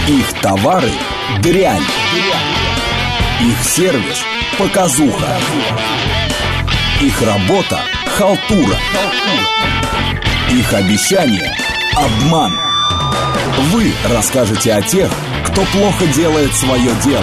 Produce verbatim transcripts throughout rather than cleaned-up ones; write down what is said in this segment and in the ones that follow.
Их товары – дрянь. Их сервис – показуха. Их работа – халтура. Их обещания – обман. Вы расскажете о тех, кто плохо делает свое дело.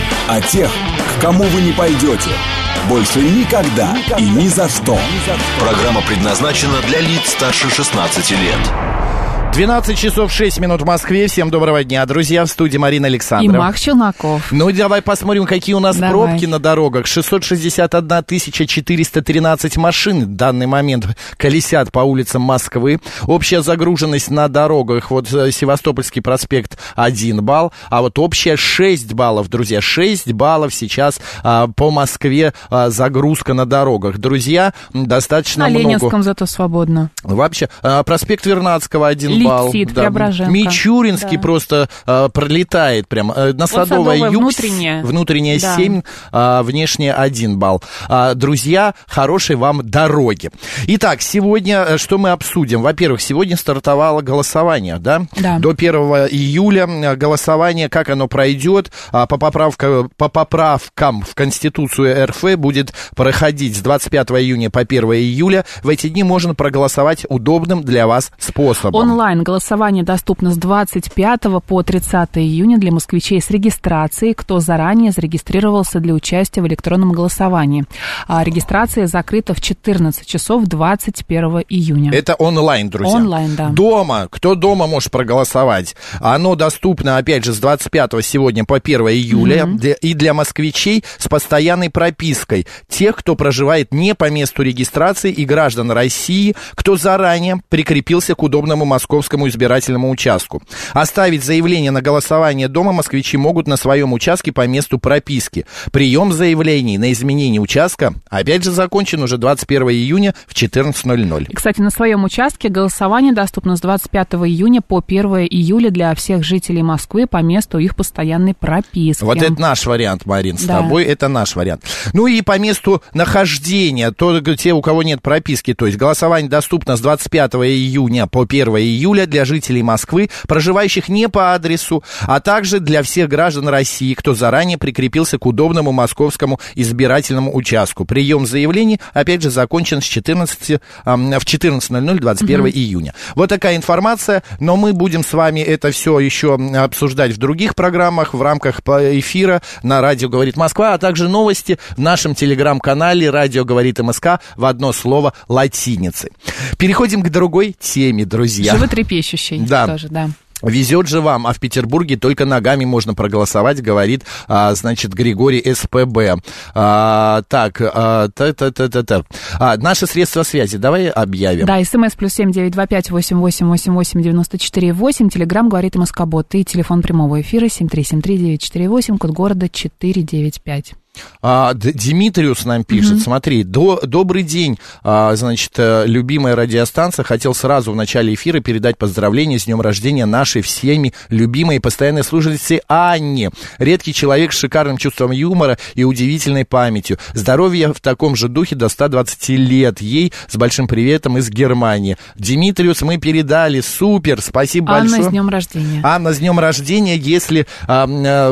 О тех, к кому вы не пойдете. Больше никогда и ни за что. Программа предназначена для лиц старше шестнадцати лет. двенадцать часов шесть минут в Москве. Всем доброго дня, друзья. В студии Марина Александрова. И Макс Челноков. Ну, давай посмотрим, какие у нас Давай. пробки на дорогах. шестьсот шестьдесят одна тысяча четыреста тринадцать машин в данный момент колесят по улицам Москвы. Общая загруженность на дорогах, вот Севастопольский проспект один балл, а вот общая шесть баллов, друзья. шесть баллов сейчас а, по Москве а, загрузка на дорогах. Друзья, достаточно на много. На Ленинском зато свободно. Вообще, а, проспект Вернадского один балл. Летит, да. Преображенка. Мичуринский да. просто а, пролетает прям. А, на Садовой вот юг, внутренняя. Внутренняя да. семь, а, внешняя один балл. А, друзья, хорошей вам дороги. Итак, сегодня что мы обсудим? Во-первых, сегодня стартовало голосование, да? Да. До первого июля голосование, как оно пройдет, а, по, поправка, по поправкам в Конституцию РФ будет проходить с двадцать пятого июня по первого июля. В эти дни можно проголосовать удобным для вас способом. Онлайн-голосование доступно с двадцать пятого по тридцатое июня для москвичей с регистрацией, кто заранее зарегистрировался для участия в электронном голосовании. А регистрация закрыта в четырнадцать часов двадцать первого июня. Это онлайн, друзья. Онлайн, да. Дома, кто дома может проголосовать? Оно доступно, опять же, с двадцать пятого сегодня по первого июля mm-hmm. для, и для москвичей с постоянной пропиской. Тех, кто проживает не по месту регистрации, и граждан России, кто заранее прикрепился к удобному московскому избирательному участку. Оставить заявление на голосование дома москвичи могут на своем участке по месту прописки. Прием заявлений на изменение участка, опять же, закончен уже двадцать первого июня в четырнадцать ноль ноль. И, кстати, на своем участке голосование доступно с двадцать пятого июня по первого июля для всех жителей Москвы по месту их постоянной прописки. Вот это наш вариант, Марин, с да. тобой это наш вариант. Ну и по месту нахождения, то, те, у кого нет прописки, то есть голосование доступно с двадцать пятого июня по первого июля для жителей Москвы, проживающих не по адресу, а также для всех граждан России, кто заранее прикрепился к удобному московскому избирательному участку. Прием заявлений, опять же, закончен с четырнадцати, в четырнадцать ноль ноль двадцать первого июня. Вот такая информация, но мы будем с вами это все еще обсуждать в других программах в рамках эфира на «Радио говорит Москва», а также новости в нашем телеграм-канале «Радио говорит МСК» в одно слово латиницей. Переходим к другой теме, друзья. Животрепещущей да. тоже, да. Везет же вам, а в Петербурге только ногами можно проголосовать, говорит, а, значит, Григорий СПБ. А, так, а, та-та-та-та-та. А, наши средства связи давай объявим. Да, смс плюс семь девять два пять восемь восемь восемь восемь девяносто четыре восемь, телеграмм говорит МСК-бот и телефон прямого эфира семь три семь три девять четыре восемь, код города четыре девять пять. А, Димитриус нам пишет, mm-hmm. смотри, до, добрый день, а, значит, любимая радиостанция, хотел сразу в начале эфира передать поздравления с днем рождения нашей всеми любимой и постоянной слушательницы Анне. Редкий человек с шикарным чувством юмора и удивительной памятью. Здоровья в таком же духе до ста двадцати лет. Ей с большим приветом из Германии. Димитриус, мы передали, супер, спасибо Анна, большое. Анна, с днем рождения. Анна, с днем рождения, если а,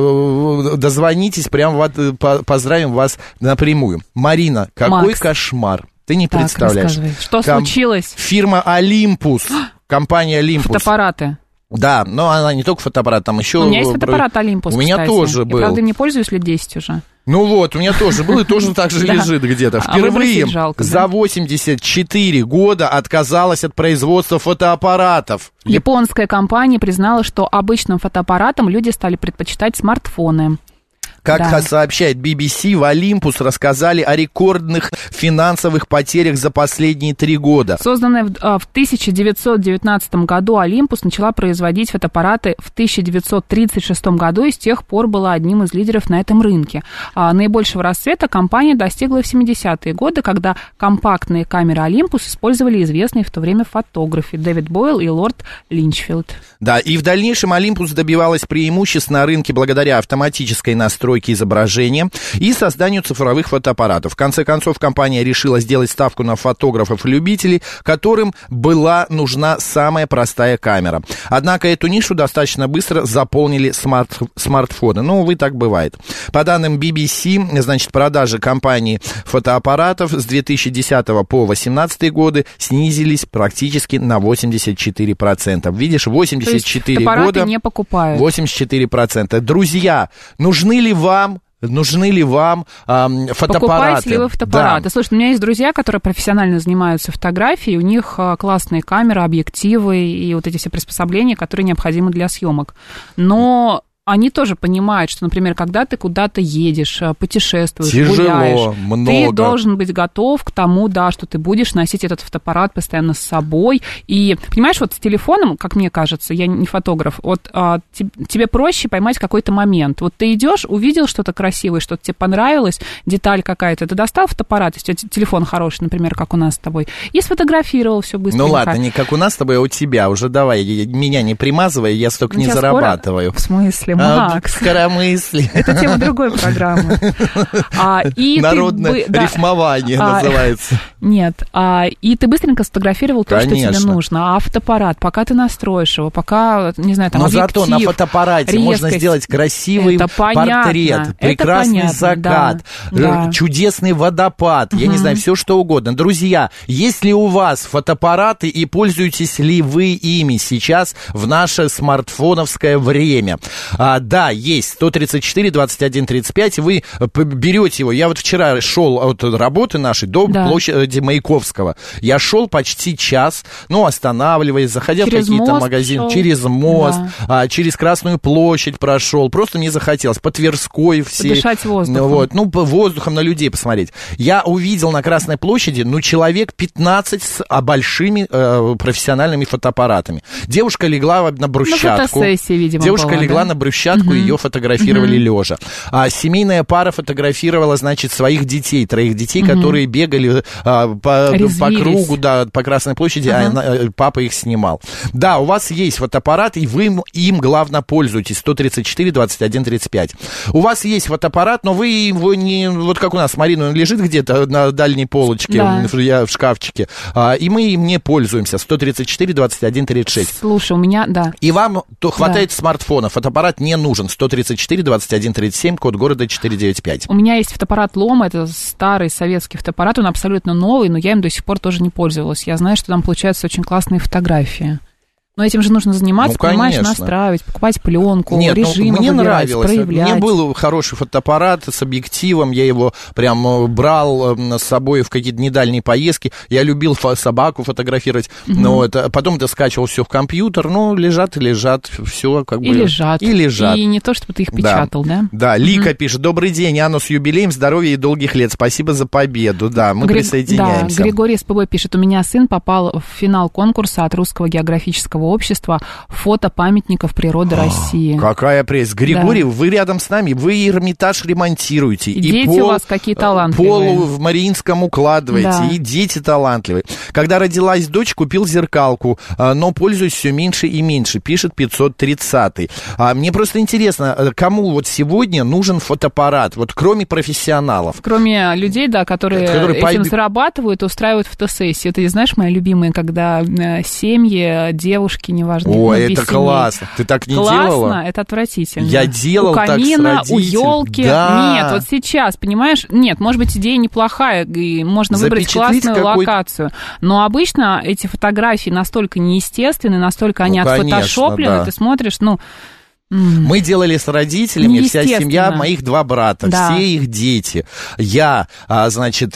а, дозвонитесь, прям вот по поздравим вас напрямую. Марина, какой Макс. Кошмар. Ты не так, представляешь. Что Ком... случилось? Фирма Олимпус, компания Олимпус. Фотоаппараты. Да, но она не только фотоаппарат, там еще... У меня есть фотоаппарат Олимпус, У меня кстати. тоже Я, был. правда, не пользуюсь лет десять уже. Ну вот, у меня тоже был и тоже так же лежит где-то. Впервые за восемьдесят четыре года отказалась от производства фотоаппаратов. Японская компания признала, что обычным фотоаппаратам люди стали предпочитать смартфоны. Как да. сообщает би би си, в Олимпус рассказали о рекордных финансовых потерях за последние три года. Созданная в, в тысяча девятьсот девятнадцатом году, Олимпус начала производить фотоаппараты в тысяча девятьсот тридцать шестом году и с тех пор была одним из лидеров на этом рынке. А наибольшего расцвета компания достигла в семидесятые годы, когда компактные камеры Олимпус использовали известные в то время фотографы Дэвид Бойл и Лорд Линчфилд. Да, и в дальнейшем Олимпус добивалась преимуществ на рынке благодаря автоматической настройке настройке изображения и созданию цифровых фотоаппаратов. В конце концов, компания решила сделать ставку на фотографов-любителей, которым была нужна самая простая камера. Однако эту нишу достаточно быстро заполнили смарт, смартфоны. Ну, увы, так бывает. По данным би би си, значит, продажи компании фотоаппаратов с две тысячи десятого по две тысячи восемнадцатый годы снизились практически на восемьдесят четыре процента. Видишь, восемьдесят четыре года, не покупают. восемьдесят четыре процента. Друзья, нужны ли вам Нужны ли вам э, фотоаппараты? Покупаете ли вы фотоаппараты? Да. Слушай, у меня есть друзья, которые профессионально занимаются фотографией, у них классные камеры, объективы и вот эти все приспособления, которые необходимы для съемок. Но они тоже понимают, что, например, когда ты куда-то едешь, путешествуешь, тяжело, гуляешь, много. Ты должен быть готов к тому, да, что ты будешь носить этот фотоаппарат постоянно с собой. И, понимаешь, вот с телефоном, как мне кажется, я не фотограф, вот а, тебе проще поймать какой-то момент. Вот ты идешь, увидел что-то красивое, что-то тебе понравилось, деталь какая-то, ты достал фотоаппарат, если у тебя телефон хороший, например, как у нас с тобой, и сфотографировал все быстренько. Ну ладно, не как у нас с тобой, а у тебя. Уже давай, меня не примазывай, я столько не зарабатываю. В смысле? Макс. Скоромыслие. Это тема другой программы. А, и Народное ты, да, рифмование а, называется. Нет. А, и ты быстренько сфотографировал то, Конечно. что тебе нужно. А фотоаппарат, пока ты настроишь его, пока, не знаю, там, но объектив, зато на фотоаппарате резкость, можно сделать красивый это портрет, понятно, прекрасный это закат, да, чудесный водопад, угу. я не знаю, все что угодно. Друзья, есть ли у вас фотоаппараты и пользуетесь ли вы ими сейчас в наше смартфоновское время? А, да, есть сто тридцать четыре двадцать один тридцать пять, вы берете его. Я вот вчера шел от работы нашей до да. площади Маяковского. Я шел почти час, ну, останавливаясь, заходя через в какие-то магазины, шел. через мост, да. а, через Красную площадь прошел. Просто мне захотелось по Тверской все. Подышать воздухом. Вот, ну, воздухом на людей посмотреть. Я увидел на Красной площади, ну, человек пятнадцать с а, большими э, профессиональными фотоаппаратами. Девушка легла на брусчатку. На фотосессии, видимо, Девушка была, легла да? на брусчатку, Угу. ее фотографировали угу. лежа. А семейная пара фотографировала, значит, своих детей, троих детей, угу. которые бегали а, по, по кругу, да, по Красной площади, ага. а папа их снимал. Да, у вас есть фотоаппарат, и вы им, главное, пользуетесь. сто тридцать четыре двадцать один тридцать пять. У вас есть фотоаппарат, но вы его не... Вот как у нас, Марина, он лежит где-то на дальней полочке, да. в, я, в шкафчике, а, и мы им не пользуемся. сто тридцать четыре двадцать один тридцать шесть. Слушай, у меня, да. И вам то хватает да. смартфона, фотоаппарат не нужен. сто тридцать четыре двадцать один тридцать семь, код города четыреста девяносто пять. У меня есть фотоаппарат Лома, это старый советский фотоаппарат, он абсолютно новый, но я им до сих пор тоже не пользовалась. Я знаю, что там получаются очень классные фотографии. Но этим же нужно заниматься, ну, понимаешь, настраивать, покупать пленку, Нет, режимы ну, мне выбирать, нравилось. проявлять. У меня был хороший фотоаппарат с объективом, я его прям брал с собой в какие-то недальние поездки. Я любил фо- собаку фотографировать, угу. но это, потом это скачивал все в компьютер, ну, лежат и лежат, все как и бы... лежат. И лежат. И не то, чтобы ты их печатал, да? Да, да. Угу. Лика пишет: добрый день, Анну с юбилеем, здоровья и долгих лет, спасибо за победу. Да, мы Гри... присоединяемся. Да, Григорий СПБ пишет: у меня сын попал в финал конкурса от Русского географического общества фото памятников природы О, России. Какая прелесть. Григорий, да. вы рядом с нами, вы Эрмитаж ремонтируете. И, и дети пол, у вас какие талантливые. Пол в Мариинском укладываете, да. и дети талантливые. Когда родилась дочь, купил зеркалку, но пользуюсь все меньше и меньше, пишет пятьсот тридцатый. Мне просто интересно, кому вот сегодня нужен фотоаппарат, вот кроме профессионалов? Кроме людей, да, которые, которые этим по... зарабатывают, устраивают фотосессии. Ты знаешь, мои любимые, когда семьи, девушки, неважно. О, это классно. Ты так не классно, делала? Классно, это отвратительно. Я делал у камина, так с родителями. У елки. Да. Нет, вот сейчас, понимаешь, нет, может быть, идея неплохая, и можно выбрать классную какой... локацию. Но обычно эти фотографии настолько неестественны, настолько они ну, отфотошоплены, да. ты смотришь, ну... Мы делали с родителями, вся семья, моих два брата, да. все их дети. Я, значит,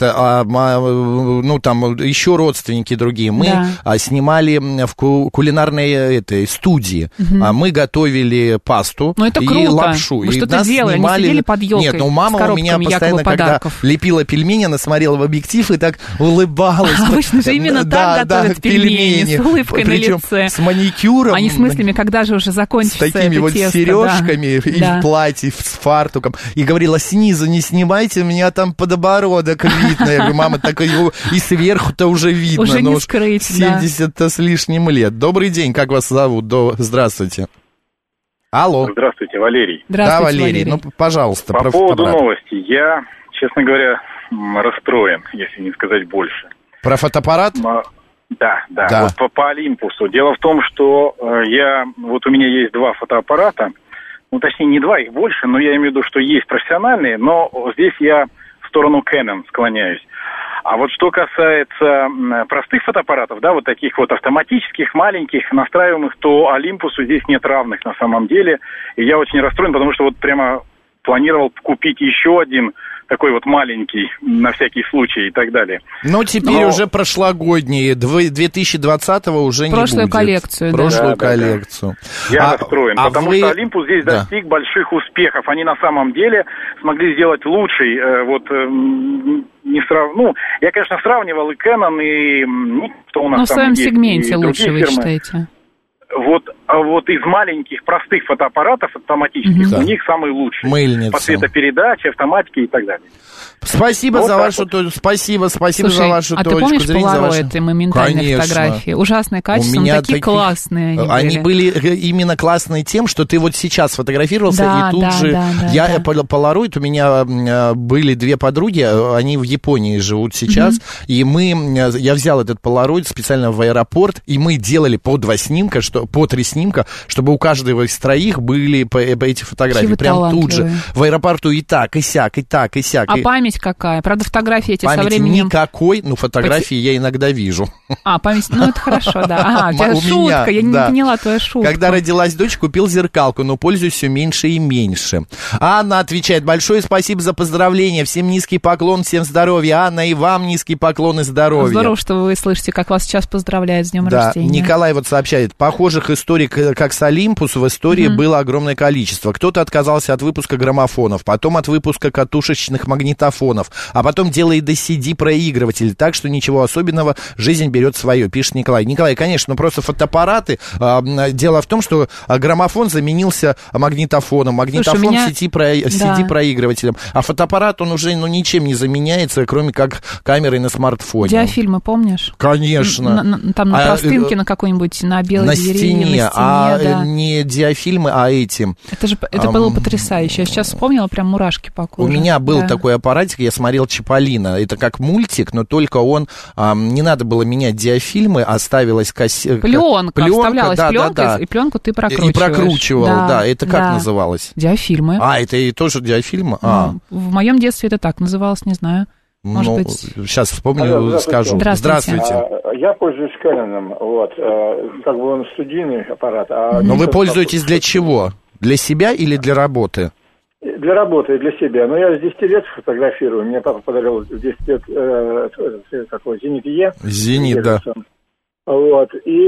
ну, там, еще родственники другие. Мы да. снимали в кулинарной этой студии. Угу. Мы готовили пасту ну, это и круто. лапшу. Вы и что-то делали? Снимали... Они сидели под елкой. Нет, ну, мама у меня постоянно, когда лепила пельмени, она смотрела в объектив и так улыбалась. Обычно же именно так готовят пельмени, с улыбкой на лице. С маникюром. Они с мыслями, когда же уже закончится это тесто. С сережками да. и да. в платье, с фартуком. И говорила: снизу не снимайте, меня там подбородок видно. Я говорю: мама, так его и сверху-то уже видно. Уже не скрыть, семьдесят-то да. с лишним лет. Добрый день, как вас зовут? До... Здравствуйте. Алло. Здравствуйте, Валерий. Здравствуйте, да, Валерий. Валерий. Ну, пожалуйста. По поводу новости. Я, честно говоря, расстроен, если не сказать больше. Про фотоаппарат? Да, да, да. Вот по, по Олимпусу. Дело в том, что э, я, вот у меня есть два фотоаппарата, ну, точнее, не два, их больше, но я имею в виду, что есть профессиональные, но здесь я в сторону Canon склоняюсь. А вот что касается простых фотоаппаратов, да, вот таких вот автоматических, маленьких, настраиваемых, то Олимпусу здесь нет равных на самом деле. И я очень расстроен, потому что вот прямо планировал купить еще один такой вот маленький, на всякий случай и так далее. Но теперь Но... уже прошлогодние, две тысячи двадцатого уже Прошлую не будет. коллекцию, да. Прошлую да, коллекцию. Да, да. Я а, расстроен, а потому вы... что Олимпус здесь да. достиг больших успехов. Они на самом деле смогли сделать лучший, э, вот, э, не срав... ну, я, конечно, сравнивал и Canon, и ну, что у нас Но там в своем есть, сегменте лучше, вы фирмы. считаете? Вот, а вот из маленьких простых фотоаппаратов автоматических да. у них самый лучший. Мыльница. По цветопередаче, автоматики и так далее. Спасибо вот за вашу вот. точку. Спасибо, спасибо Слушай, за вашу а точку. А ты помнишь зрения, полароиды, ваши... моментальные Конечно. фотографии? Ужасное качество, но такие таких... классные они, они были. Они были именно классные тем, что ты вот сейчас фотографировался, да, и тут да, же... Да, да, я да. полароид, у меня были две подруги, они в Японии живут сейчас, mm-hmm. и мы... Я взял этот полароид специально в аэропорт, и мы делали по два снимка, что, по три снимка, чтобы у каждого из троих были по, по эти фотографии. Какие прям тут же. В аэропорту и так, и сяк, и так, и сяк. А и... память какая? Правда, фотографии эти Памяти со временем... никакой, ну, фотографии я иногда вижу. А, память, ну, это хорошо, да. А, у тебя у шутка, меня, я да. не поняла твою шутку. Когда родилась дочь, купил зеркалку, но пользуюсь все меньше и меньше. Анна отвечает: большое спасибо за поздравления, всем низкий поклон, всем здоровья. Анна, и вам низкий поклон и здоровья. Здорово, что вы слышите, как вас сейчас поздравляют с днем да. рождения. Николай вот сообщает: похожих историй, как с Олимпус, в истории mm-hmm. было огромное количество. Кто-то отказался от выпуска граммофонов, потом от выпуска катушечных магнитофонов, а потом делает до си ди-проигрыватель, так что ничего особенного, жизнь берет свое, пишет Николай. Николай, конечно, просто фотоаппараты. Дело в том, что граммофон заменился магнитофоном, магнитофон Слушай, меня... си ди-проигрывателем, да. а фотоаппарат, он уже ну, ничем не заменяется, кроме как камерой на смартфоне. Диафильмы, помнишь? Конечно. На, на, там на простынке а, на какой-нибудь, на белой на двери, стене, на стене, а да. не диафильмы, а эти. Это же это а, было потрясающе. Я сейчас вспомнила, прям мурашки по коже. У меня был да. такой аппаратик, я смотрел Чиполлино. Это как мультик, но только он... А, не надо было менять диафильмы, а ставилась кассета... Пленка, пленка, вставлялась да, пленка, да, да. и пленку ты прокручиваешь. И прокручивал, да, да. Это как да. называлось? Диафильмы. А, это и тоже диафильмы? Ну, а. В моем детстве это так называлось, не знаю. Может ну, быть... Сейчас вспомню, Алло, скажу. Здравствуйте. Здравствуйте. А, я пользуюсь Canon, вот, как бы он студийный аппарат. А Но вы пользуетесь для чего? Для себя или для работы? Для работы и для себя. Но я с десяти лет фотографирую. Мне папа подарил в десять лет э, такой «Зенит Е». «Зенит», да. Вот.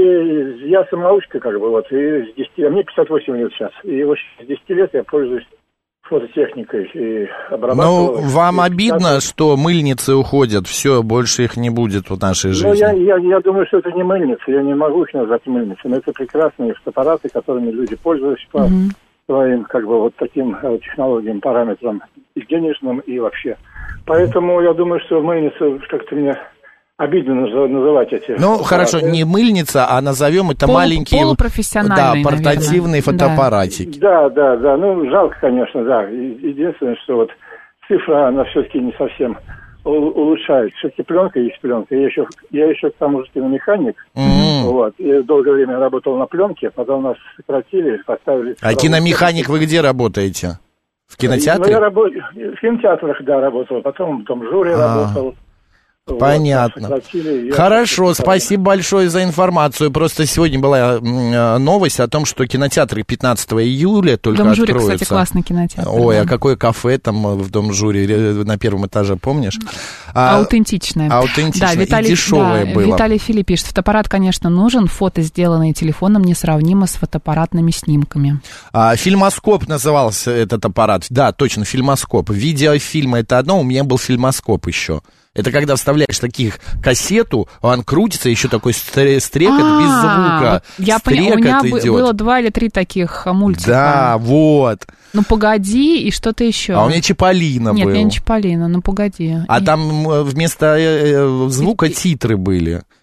И я самоучка, как бы, вот. И с десяти... А мне пятьдесят восемь лет сейчас. И вот с десяти лет я пользуюсь фототехникой и обрабатывал. Ну, вам и обидно, пятьдесят... что мыльницы уходят, все, больше их не будет в нашей жизни? Ну, я, я, я думаю, что это не мыльницы, я не могу их назвать мыльницами, но это прекрасные фотоаппараты, которыми люди пользуются по mm-hmm. своим, как бы, вот таким э, технологиям, параметрам, и денежным, и вообще. Поэтому я думаю, что мыльницы как-то мне... Обидно называть эти... Ну, хорошо, не мыльница, а назовем это Пол, маленькие... Полупрофессиональные, да, портативные наверное. фотоаппаратики. Да, да, да, ну, жалко, конечно, да. Единственное, что вот цифра, она все-таки не совсем улучшает. Все-таки пленка есть пленка. Я еще, я еще к тому же киномеханик. Mm-hmm. Вот. И долгое время работал на пленке, потом нас сократили, поставили... А киномеханик вы где работаете? В кинотеатре? Ну, я работ... в кинотеатрах, да, работал, потом в том жюри А-а-а. работал. Понятно. Вот, Хорошо, спасибо большое за информацию. Просто сегодня была новость о том, что кинотеатры пятнадцатого июля только Дом жюри, откроются. кстати, классный кинотеатр. Ой, да. а какое кафе там в Дом жюри на первом этаже, помнишь? А, аутентичное. Аутентичное да, Виталий, и дешевое да, было. Виталий Филипп пишет: фотоаппарат, конечно, нужен, фото, сделанные телефоном, несравнимо с фотоаппаратными снимками. А, фильмоскоп назывался этот аппарат. Да, точно, фильмоскоп. Видеофильмы — это одно, у меня был фильмоскоп еще. Это когда вставляешь таких кассету, он крутится, еще такой стрекот а, без звука. Я поняла, у меня идет. Было два или три таких мультика. Да, вот. Ну, погоди, и что-то еще. А у меня Чиполлино был. Нет, у меня не Чиполлино, ну, погоди. А и... там вместо э, звука титры были.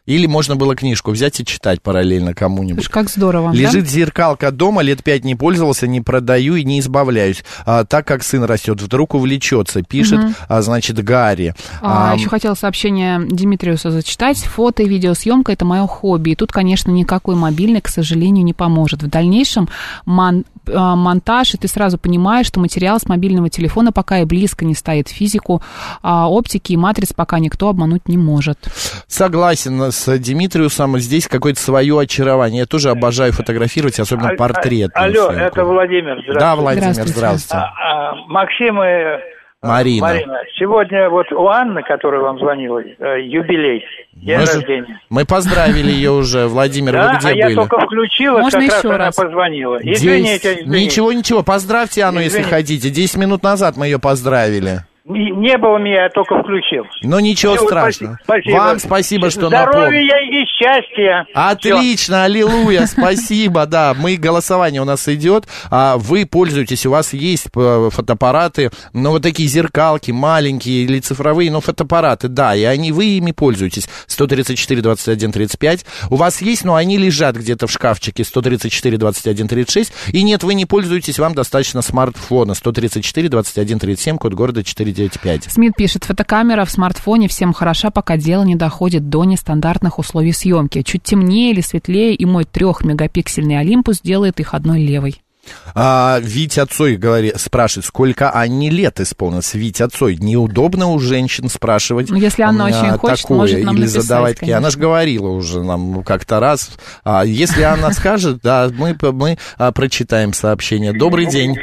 Или можно было книжку взять и читать параллельно кому-нибудь. Как здорово. Лежит да? зеркалка дома, лет пять не пользовался, не продаю и не избавляюсь. А, так как сын растет, вдруг увлечется, пишет, угу. а, значит, Гарри. А, а, еще хотела сообщение Димитриуса зачитать. Фото и видеосъемка – это мое хобби. И тут, конечно, никакой мобильный, к сожалению, не поможет. В дальнейшем мон, а, монтаж, и ты сразу понимаешь, что материал с мобильного телефона пока и близко не стоит физику, а оптики и матриц пока никто обмануть не может. Согласен с Димитриусом, здесь какое-то свое очарование. Я тоже обожаю фотографировать, особенно а, портрет. Алло, съемку. Это Владимир. Да, Владимир, здравствуйте. здравствуйте. А, а, Максим и Марина. Марина, сегодня вот у Анны, которая вам звонила, юбилей, день мы рождения. Же, мы поздравили ее уже, Владимимир, да, вы где а были? я только включила, Можно как еще раз, раз она позвонила. Извините, извините. Ничего, ничего, поздравьте Анну, Извините. если хотите. Десять минут назад мы ее поздравили. Не, не было меня, я только включил. Ну, ничего Все, страшного. Спасибо. Вам спасибо, что Здоровья напомнили. и счастья. Отлично, Все. Аллилуйя, спасибо, да. Мы, голосование у нас идет, а вы пользуетесь, у вас есть фотоаппараты, ну, вот такие зеркалки маленькие или цифровые, но фотоаппараты, да, и они, вы ими пользуетесь. сто тридцать четыре двадцать один тридцать пять. У вас есть, но они лежат где-то в шкафчике сто тридцать четыре двадцать один тридцать шесть. И нет, вы не пользуетесь, вам достаточно смартфона сто тридцать четыре двадцать один тридцать семь, код города четыре девять пять. Смит пишет, фотокамера в смартфоне всем хороша, пока дело не доходит до нестандартных условий съемки. Чуть темнее или светлее, и мой трехмегапиксельный Олимпус делает их одной левой. А, Витя Цой говорит, спрашивает, сколько Анне лет исполнилось. Витя Цой, неудобно у женщин спрашивать. Ну, если она очень хочет, такое, может нам или написать, задавать такие. Она же говорила уже нам как-то раз. А, если она скажет, да, мы, мы а, прочитаем сообщение. Добрый день.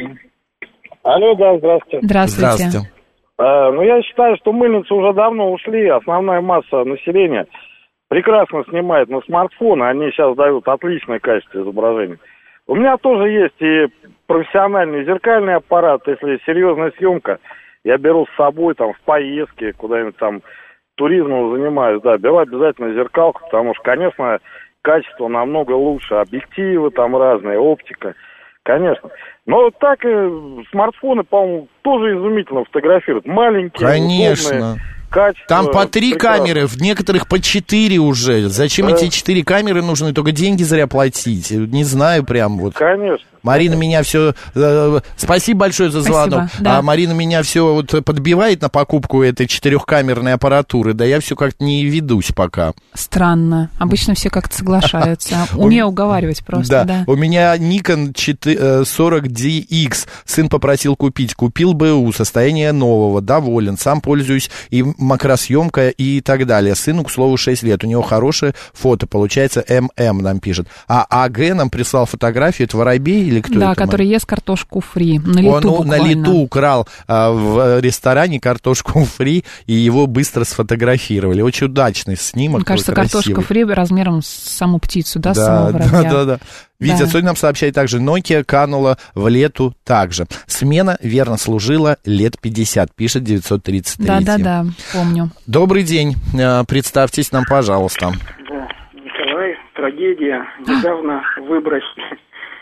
Алло, да, здравствуйте. Здравствуйте. Здравствуйте. А, ну, я считаю, что мыльницы уже давно ушли. Основная масса населения прекрасно снимает на смартфоны. Они сейчас дают отличное качество изображения. У меня тоже есть и профессиональный зеркальный аппарат. Если серьезная съемка, я беру с собой там в поездки, куда-нибудь там туризмом занимаюсь. Да, беру обязательно зеркалку, потому что, конечно, качество намного лучше. Объективы там разные, оптика. Конечно. Но так и смартфоны, по-моему, тоже изумительно фотографируют. Маленькие, конечно. удобные. Качество Там по три прекрасно. камеры, в некоторых по четыре уже. Зачем да. эти четыре камеры нужны? Только деньги зря платить. Не знаю прям вот. Конечно. Марина меня все... Э, спасибо большое за звонок. Спасибо, да. А Марина меня все вот подбивает на покупку этой четырехкамерной аппаратуры. Да я все как-то не ведусь пока. Странно. Обычно все как-то соглашаются. Умею уговаривать просто, да. У меня Nikon сорок ди икс. Сын попросил купить. Купил БУ. Состояние нового. Доволен. Сам пользуюсь и макросъемка и так далее. Сыну, к слову, шесть лет. У него хорошее фото. Получается, ММ нам пишет. А АГ нам прислал фотографию. Это Воробей или кто да, это? который ест картошку фри. На лету Он ну, буквально. на лету украл а, в ресторане картошку фри, и его быстро сфотографировали. Очень удачный снимок. Мне кажется, красивый. картошка фри размером с саму птицу, да, да, с самого воробья. Да, да, да. Витя да. Цой нам сообщает также, Nokia канула в лету также. Смена верно служила лет пятьдесят, пишет девятьсот тридцать три. Да, да, да, помню. Добрый день, представьтесь нам, пожалуйста. Да, Николай, трагедия. Недавно выбросили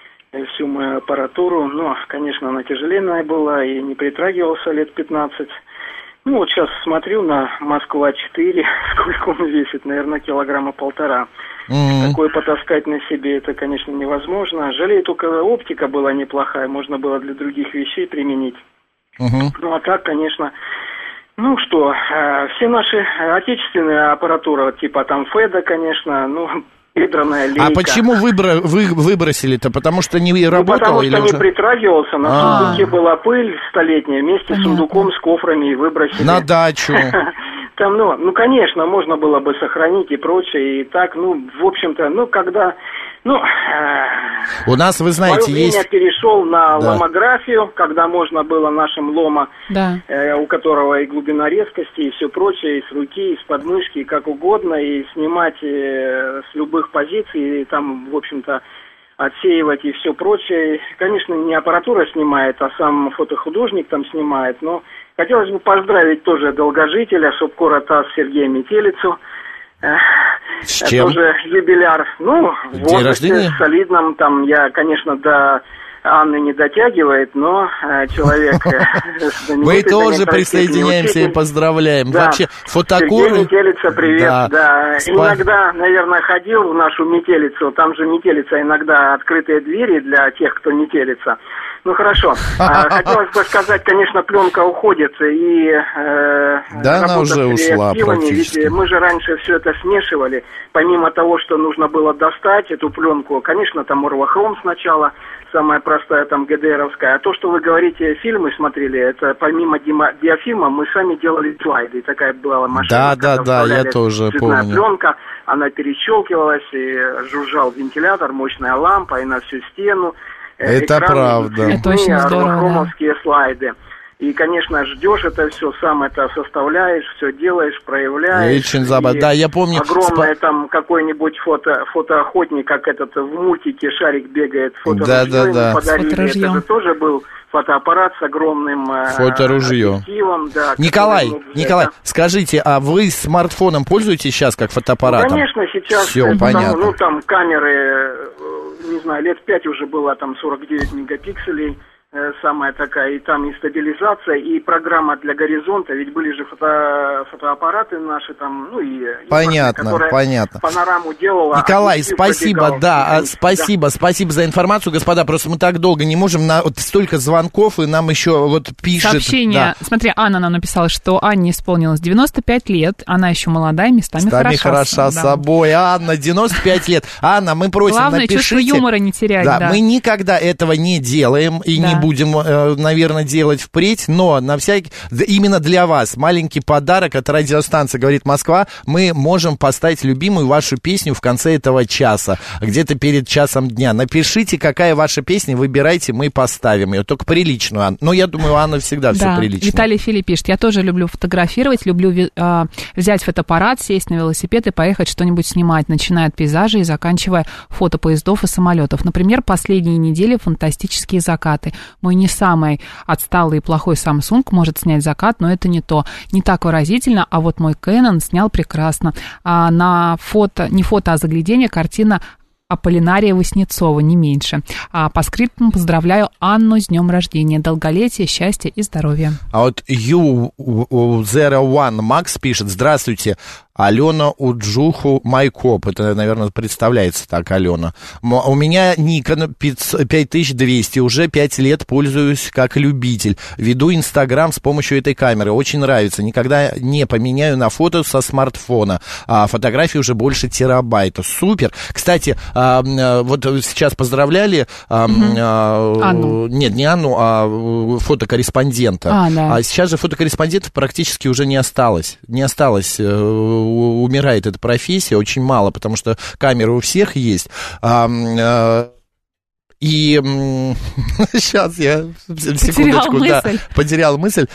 всю мою аппаратуру, но, конечно, она тяжеленная была и не притрагивался лет пятнадцать. Ну, вот сейчас смотрю на Москва четыре, сколько он весит, наверное, килограмма полтора. Mm-hmm. Такое потаскать на себе, это, конечно, невозможно. Жалею, только оптика была неплохая, можно было для других вещей применить. Mm-hmm. Ну, а так, конечно, ну что, э, все наши отечественные аппаратура, типа там Феда, конечно, ну... А почему выбро- вы выбросили-то? Потому что не ну, работал? Потому или что уже... не притрагивался. На А-а-а. сундуке была пыль столетняя, вместе Понятно. С сундуком, с кофрами и выбросили. На дачу. Там, ну, ну, конечно, можно было бы сохранить и прочее, и так, ну, в общем-то, ну, когда... Ну, у нас, вы знаете, есть... Я перешел на да. ломографию, когда можно было нашим лома, да. э, у которого и глубина резкости, и все прочее, и с руки, и с подмышки, и как угодно, и снимать э, с любых позиций, и там, в общем-то, отсеивать и все прочее. Конечно, не аппаратура снимает, а сам фотохудожник там снимает, но хотелось бы поздравить тоже долгожителя, Шопкора-Тас Сергея Метелицу. С чем? Тоже юбиляр. Ну, в возрасте солидном, там, я, конечно, до Анны не дотягивает, но человек... Мы тоже присоединяемся и поздравляем. Вообще, фотокуры... Сергей Метелица, привет. Да. Иногда, наверное, ходил в нашу метелицу, там же метелица иногда открытые двери для тех, кто метелится. Ну, хорошо. Хотелось бы сказать, конечно, пленка уходит, и э, да, она уже ушла практически. Ведь мы же раньше все это смешивали. Помимо того, что нужно было достать эту пленку, конечно, там урвахром сначала, самая простая там ГДРовская. А то, что вы говорите, фильмы смотрели, это помимо диафильма мы сами делали слайды. И такая была машина. Да, да, да, я тоже помню. Пленка, она перещелкивалась, и жужжал вентилятор, мощная лампа, и на всю стену. Это экран, правда. Это очень здорово. Хромовские слайды. И, конечно, ждешь это все, сам это составляешь, все делаешь, проявляешь. Очень забавно. Да, я помню. Огромное спа... там какой-нибудь фото, фотоохотник, как этот в мультике шарик бегает, фоторужье да, да, да. подарили. Это же тоже был фотоаппарат с огромным фоторужье. объективом. Да, Николай, Николай, это... скажите, а вы смартфоном пользуетесь сейчас как фотоаппаратом? Ну, конечно, сейчас. Все, понятно. Там, ну, там камеры, не знаю, лет пять уже было, там сорок девять мегапикселей. Самая такая, и там и стабилизация, и программа для горизонта, ведь были же фото, фотоаппараты наши там, ну и... Понятно, которая понятно. Панораму делала. Николай, спасибо, побегал, да, спасибо, да. спасибо за информацию, господа, просто мы так долго не можем, на, вот столько звонков, и нам еще вот пишет... Сообщение, да. Смотри, Анна нам написала, что Анне исполнилось девяносто пять лет, она еще молодая, местами, местами хороша. хороша да. собой, Анна, девяносто пять лет. Анна, мы просим, Главное, напишите... Главное, чувство юмора не терять, да, да. Мы никогда этого не делаем, и да. не будем, наверное, делать впредь, но на всякий, именно для вас маленький подарок от радиостанции «Говорит Москва». Мы можем поставить любимую вашу песню в конце этого часа, где-то перед часом дня. Напишите, какая ваша песня, выбирайте, мы поставим ее. Только приличную, Анна. Но я думаю, у Анны всегда да. все прилично. Виталий Филипп пишет: я тоже люблю фотографировать, люблю э, взять фотоаппарат, сесть на велосипед и поехать что-нибудь снимать, начиная от пейзажей и заканчивая фото поездов и самолетов. Например, последние недели фантастические закаты. Мой не самый отсталый и плохой Samsung может снять закат, но это не то. Не так выразительно, а вот мой Canon снял прекрасно. А на фото, не фото, а заглядение, картина Аполлинария Васнецова, не меньше. А по скриптам поздравляю Анну с днем рождения, долголетия, счастья и здоровья. А вот ю зеро один Макс пишет: здравствуйте, Алена Уджуху Майкоп. Это, наверное, представляется так, Алена. У меня Nikon пять тысяч двести, уже пять лет пользуюсь как любитель. Веду Инстаграм с помощью этой камеры. Очень нравится. Никогда не поменяю на фото со смартфона. А фотографий уже больше терабайта. Супер. Кстати, вот сейчас поздравляли угу. Анну. Нет, не Анну, а фотокорреспондента. А, да. А сейчас же фотокорреспондентов практически уже не осталось. Не осталось. Умирает эта профессия, очень мало, потому что камеры у всех есть. А, а, и сейчас я секундочку, потерял да, мысль. потерял мысль.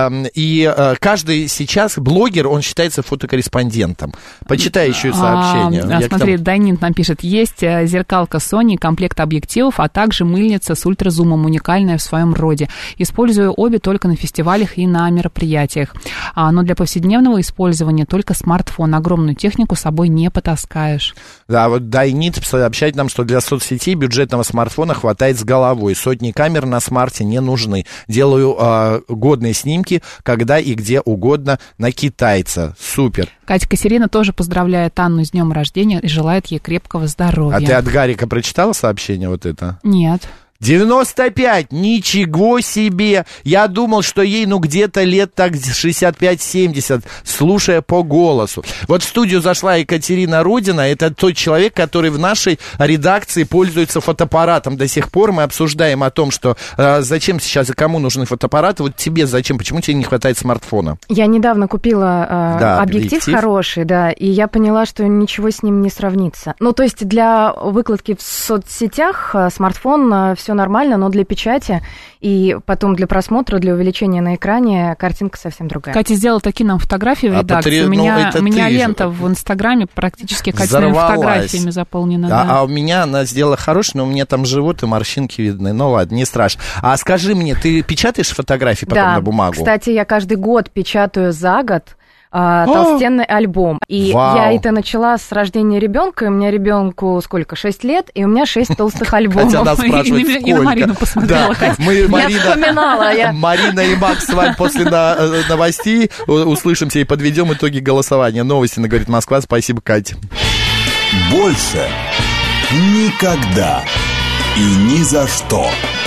И каждый сейчас блогер, он считается фотокорреспондентом. Почитай еще сообщение. А, смотри, тому... Данин нам пишет: есть зеркалка Sony, комплект объективов, а также мыльница с ультразумом, уникальная в своем роде. Использую обе только на фестивалях и на мероприятиях. А, но для повседневного использования только смартфон. Огромную технику с собой не потаскаешь. Да, вот Дайнит сообщает нам, что для соцсетей бюджетного смартфона хватает с головой. Сотни камер на смарте не нужны. Делаю э, годные снимки, когда и где угодно, на китайца. Супер. Катя Катерина тоже поздравляет Анну с днем рождения и желает ей крепкого здоровья. А ты от Гарика прочитала сообщение вот это? Нет. девяносто пять, ничего себе! Я думал, что ей, ну, где-то лет так шестьдесят пять семьдесят, слушая по голосу. Вот в студию зашла Екатерина Родина, это тот человек, который в нашей редакции пользуется фотоаппаратом до сих пор. Мы обсуждаем о том, что э, зачем сейчас и кому нужны фотоаппараты. Вот тебе зачем, почему тебе не хватает смартфона? Я недавно купила э, да, объектив, объектив хороший, да, и я поняла, что ничего с ним не сравнится. Ну, то есть для выкладки в соцсетях э, смартфон э, все нормально, но для печати и потом для просмотра, для увеличения на экране картинка совсем другая. Катя сделала такие нам фотографии в редакции. А, у меня, ну, у меня лента же в Инстаграме практически Катиными фотографиями заполнена. А, да. а у меня она сделала хороший, но у меня там живот и морщинки видны. Ну ладно, не страшно. А скажи мне, ты печатаешь фотографии потом да, на бумагу? Кстати, я каждый год печатаю за год толстенный альбом. И Вау. я это начала с рождения ребенка. У меня ребенку сколько? шесть лет, и у меня шесть толстых альбомов. Хотя нас спрашивают, сколько. И на Марину посмотрела. Да, мы, Марина, я вспоминала. Я... Марина и Макс с вами после новостей услышимся и подведем итоги голосования. Новости на «Говорит Москва». Спасибо, Катя. Больше никогда и ни за что.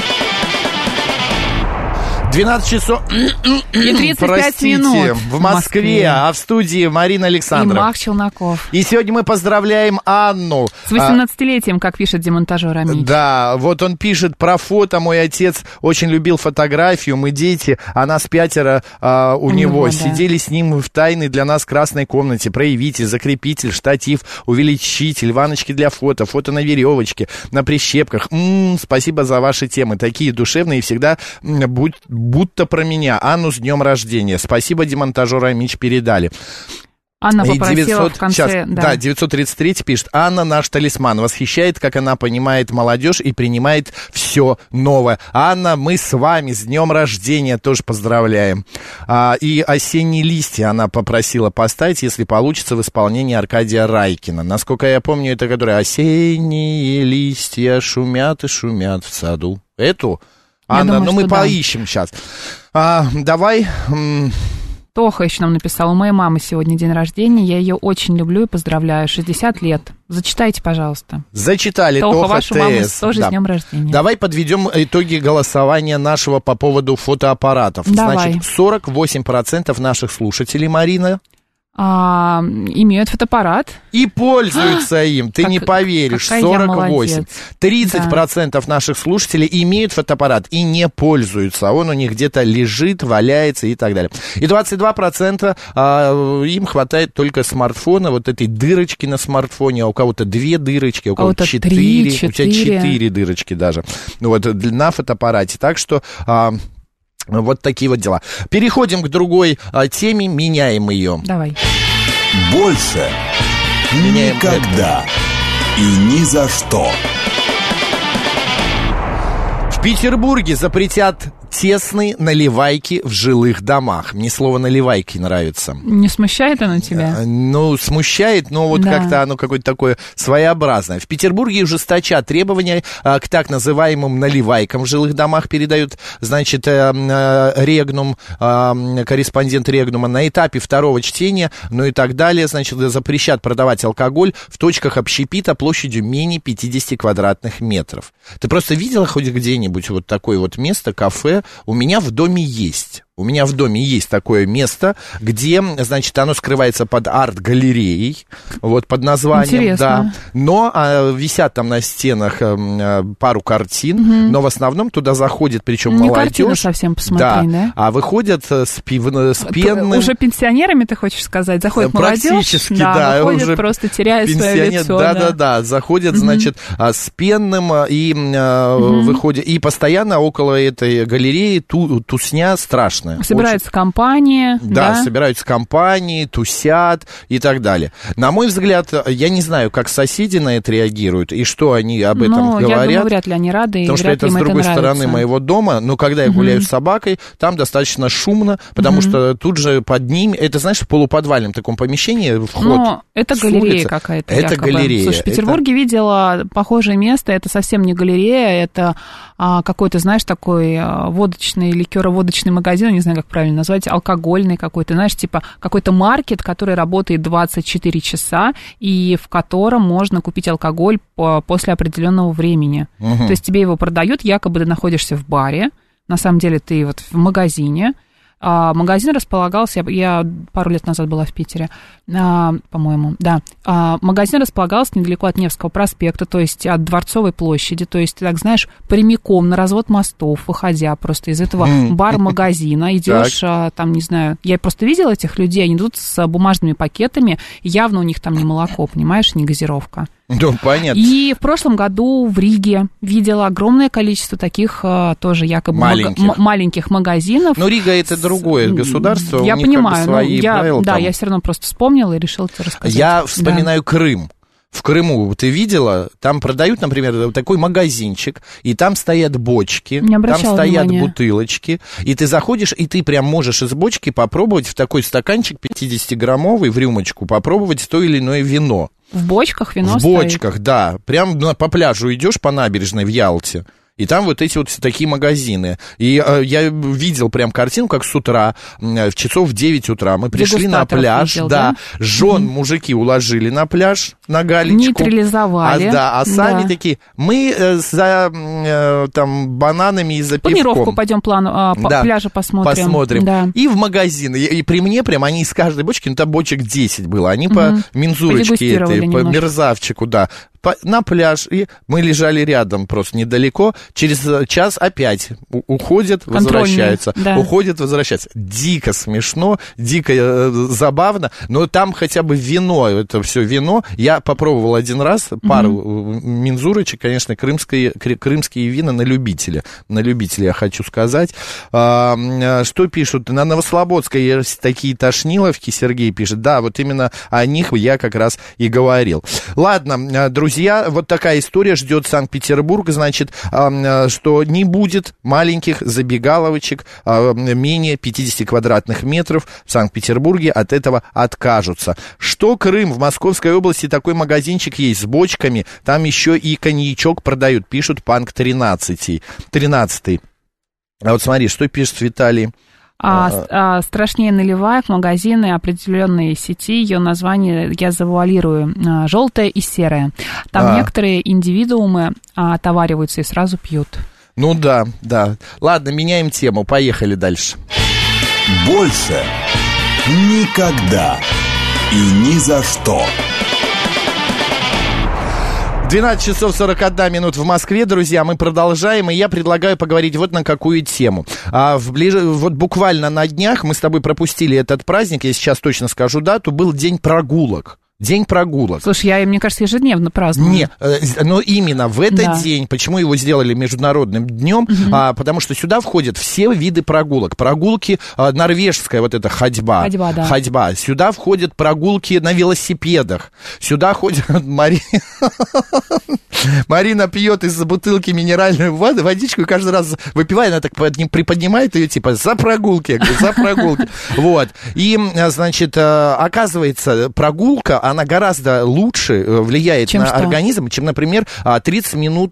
двенадцать часов и тридцать пять простите, минут в Москве, а в студии Марина Александрова. И Мак Челноков. И сегодня мы поздравляем Анну. С восемнадцатилетием, как пишет демонтажер Амич. Да, вот он пишет про фото. Мой отец очень любил фотографию. Мы дети, а нас пятеро а, у, у него. него да. Сидели с ним в тайной для нас красной комнате. Проявитель, закрепитель, штатив, увеличитель, ванночки для фото, фото на веревочке, на прищепках. М-м, спасибо за ваши темы. Такие душевные и всегда будь будто про меня. Анну с днем рождения. Спасибо, демонтажеру Амич передали. Анна попросила девятьсот, в конце... Сейчас, да. да, девятьсот тридцать три пишет. Анна наш талисман. Восхищает, как она понимает молодежь и принимает все новое. Анна, мы с вами с днем рождения тоже поздравляем. А, и «Осенние листья» она попросила поставить, если получится, в исполнении Аркадия Райкина. Насколько я помню, это которая «Осенние листья шумят и шумят в саду». Эту? Я Анна, думаю, ну мы да. поищем сейчас. А, давай... Тоха еще нам написал. У моей мамы сегодня день рождения. Я ее очень люблю и поздравляю. шестьдесят лет. Зачитайте, пожалуйста. Зачитали. Тоха, Тоха вашу ТС. маму тоже да. с днем рождения. Давай подведем итоги голосования нашего по поводу фотоаппаратов. Давай. Значит, сорок восемь процентов наших слушателей, Марина... А, имеют фотоаппарат. И пользуются им, ты как, не поверишь, сорок восемь. тридцать процентов да. наших слушателей имеют фотоаппарат и не пользуются, а он у них где-то лежит, валяется и так далее. И двадцать два процента а, им хватает только смартфона, вот этой дырочки на смартфоне, а у кого-то две дырочки, у кого-то четыре, у тебя четыре дырочки даже, вот, на фотоаппарате. Так что... А, вот такие вот дела. Переходим к другой а, теме, меняем ее. Давай. Больше меняем никогда это. И ни за что. В Петербурге запретят тесные наливайки в жилых домах. Мне слово «наливайки» нравится. Не смущает оно тебя? Ну, смущает, но вот да. как-то оно какое-то такое своеобразное. В Петербурге ужесточат требования а, к так называемым наливайкам в жилых домах, передают, значит, а, Регнум, а, корреспондент Регнума, на этапе второго чтения, ну и так далее, значит, запрещат продавать алкоголь в точках общепита площадью менее пятьдесят квадратных метров. Ты просто видела хоть где-нибудь вот такое вот место, кафе? У меня в доме есть. У меня в доме есть такое место, где, значит, оно скрывается под арт-галереей, вот под названием, интересно. Да. Но а, висят там на стенах а, пару картин, угу. но в основном туда заходит, причем не молодежь. Картину совсем посмотри, да, да? А выходят с, пив... с пенным... Уже пенсионерами, ты хочешь сказать? Заходит молодежь, практически, да, да, выходит, уже просто теряя пенсионер... свое лицо. Да, да, да, да, заходят, угу. значит, с пенным и угу. выходят, и постоянно около этой галереи ту, тусня страшная. Собирается очень... компания. Да, да, собираются компании, тусят и так далее. На мой взгляд, я не знаю, как соседи на это реагируют и что они об этом ну, говорят. Я думаю, вряд ли они рады. Потому что это с другой это стороны моего дома. Но когда я гуляю uh-huh. с собакой, там достаточно шумно, потому uh-huh. что тут же под ним, это, знаешь, в полуподвальном таком помещении вход. Но это галерея какая-то. Это якобы. галерея. Слушай, в Петербурге это... видела похожее место. Это совсем не галерея, это а, какой-то, знаешь, такой а, водочный, ликероводочный магазин, не знаю, как правильно назвать, алкогольный какой-то, знаешь, типа какой-то маркет, который работает двадцать четыре часа, и в котором можно купить алкоголь по, после определенного времени. Угу. То есть тебе его продают, якобы ты находишься в баре, на самом деле ты вот в магазине. А, магазин располагался, я, я пару лет назад была в Питере, а, по-моему, да. А, магазин располагался недалеко от Невского проспекта, то есть от Дворцовой площади, то есть, ты так знаешь, прямиком на развод мостов, выходя просто из этого бар-магазина, идешь, а, там, не знаю, я просто видела этих людей, они идут с бумажными пакетами, явно у них там не молоко, понимаешь, не газировка. Ну, понятно. И в прошлом году в Риге видела огромное количество таких а, тоже якобы маленьких. Маг- маленьких магазинов. Но Рига это другое государство, я у них понимаю, как бы свои я, правила. да, там. Я все равно просто вспомнила и решила тебе рассказать. Я вспоминаю да. Крым. В Крыму, ты видела, там продают, например, такой магазинчик, и там стоят бочки, там стоят внимания. бутылочки, и ты заходишь, и ты прям можешь из бочки попробовать в такой стаканчик пятидесятиграммовый, в рюмочку, попробовать то или иное вино. В бочках вино В стоит? бочках, да. Прям по пляжу идешь по набережной в Ялте. И там вот эти вот такие магазины. И э, я видел прям картину, как с утра, э, в часов в девять утра мы пришли на пляж, видел, да, да? жен Mm-hmm. мужики уложили на пляж, на галечку. Нейтрализовали. А, да, а сами да. такие, мы э, за э, там бананами и за пивком. Планировку пойдем план, э, по, да, пляжа посмотрим. Посмотрим. Да. И в магазин. И, и при мне прям они из каждой бочки, ну там бочек десять было, они mm-hmm. по мензурочке этой, по немножко. мерзавчику, да. На пляж, и мы лежали рядом просто недалеко, через час опять уходят, возвращаются, да. уходят, возвращаются. Дико смешно, дико э, забавно, но там хотя бы вино, это все вино, я попробовал один раз, пару mm-hmm. мензурочек, конечно, крымские, крымские вина на любителя, на любителя я хочу сказать. А, что пишут? На Новослободской есть такие тошниловки, Сергей пишет, да, вот именно о них я как раз и говорил. Ладно, друзья, Друзья, вот такая история ждет Санкт-Петербург, значит, что не будет маленьких забегаловочек менее пятьдесят квадратных метров в Санкт-Петербурге, от этого откажутся. Что Крым? В Московской области такой магазинчик есть с бочками, там еще и коньячок продают, пишут Панк тринадцать. тринадцатый. А вот смотри, что пишет Виталий. А, а, страшнее наливаек, магазины определенной сети, ее название я завуалирую, а, желтое и серое. Там а. некоторые индивидуумы а, отовариваются и сразу пьют. Ну да, да. Ладно, меняем тему, поехали дальше. Больше никогда и ни за что. двенадцать часов сорок одна минута в Москве, друзья, мы продолжаем, и я предлагаю поговорить вот на какую тему. А в ближ... Вот буквально на днях мы с тобой пропустили этот праздник, я сейчас точно скажу дату, был день прогулок. День прогулок. Слушай, я, мне кажется, ежедневно праздную. Нет, но именно в этот да. день, почему его сделали международным днем, угу. а, потому что сюда входят все виды прогулок. Прогулки, а, норвежская вот эта ходьба. Ходьба, да. Ходьба. Сюда входят прогулки на велосипедах. Сюда ходят... Марина... Марина пьет из бутылки минеральную воду, водичку, и каждый раз выпивая, она так приподнимает ее, типа, за прогулки. Я говорю, за прогулки. Вот. И, значит, оказывается, прогулка, она гораздо лучше влияет чем на что? организм, чем, например, тридцать минут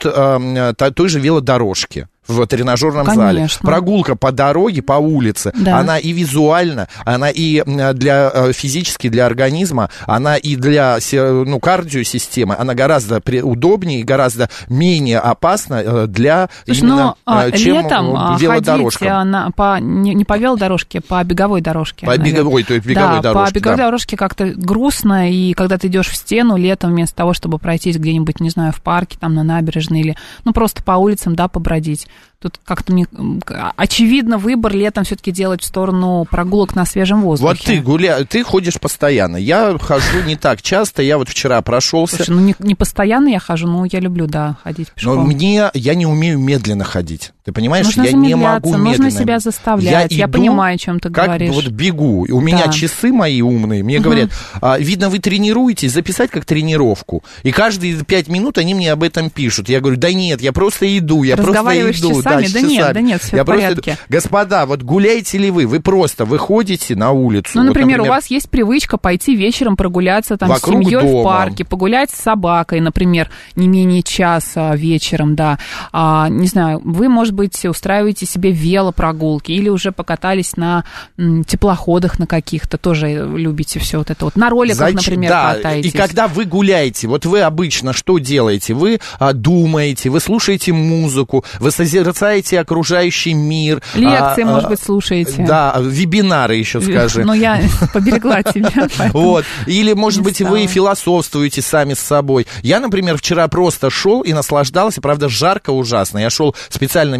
той же велодорожки в тренажерном Конечно. зале. Прогулка по дороге, по улице, да. она и визуально, она и для физически для организма, она и для ну, кардиосистемы, она гораздо удобнее и гораздо менее опасна для Слушай, именно, но, чем летом велодорожка. На, по, не, не по велодорожке, по беговой дорожке. По наверное. беговой, то есть беговой да, дорожке. По беговой да. дорожке как-то грустно, и когда ты идешь в стену летом, вместо того, чтобы пройтись где-нибудь, не знаю, в парке, там на набережной или, ну, просто по улицам, да, побродить. Тут как-то мне очевидно выбор летом все-таки делать в сторону прогулок на свежем воздухе. Вот ты гуля... ты ходишь постоянно. Я хожу не так часто. Я вот вчера прошелся. Слушай, ну не, не постоянно я хожу, но я люблю, да, ходить пешком. Но мне я не умею медленно ходить. Ты понимаешь, нужно я не могу медленно. Нужно себя заставлять. Я, я иду, понимаю, о чем ты как говоришь. Вот бегу. У меня да. часы мои умные. Мне угу. говорят, а, видно, вы тренируетесь, записать как тренировку. И каждые пять минут они мне об этом пишут. Я говорю, да нет, я просто иду, я просто иду. С часами? Да, да нет, да нет, все я в порядке. Просто... Господа, вот гуляете ли вы? Вы просто выходите на улицу. Ну, например, вот, например, у вас есть привычка пойти вечером прогуляться там с Вокруг семьей дома. в парке, погулять с собакой, например, не менее часа вечером, да. А, не знаю, вы, может быть, устраиваете себе велопрогулки или уже покатались на м, теплоходах на каких-то, тоже любите все вот это вот. На роликах, Зачем? например, да. катаетесь. И когда вы гуляете, вот вы обычно что делаете? Вы а, думаете, вы слушаете музыку, вы созерцаете окружающий мир. Лекции, а, может а, быть, слушаете. Да, вебинары еще скажи. Ну, я поберегла тебя. Вот. Или, может быть, вы философствуете сами с собой. Я, например, вчера просто шел и наслаждался, правда, жарко ужасно. Я шел специально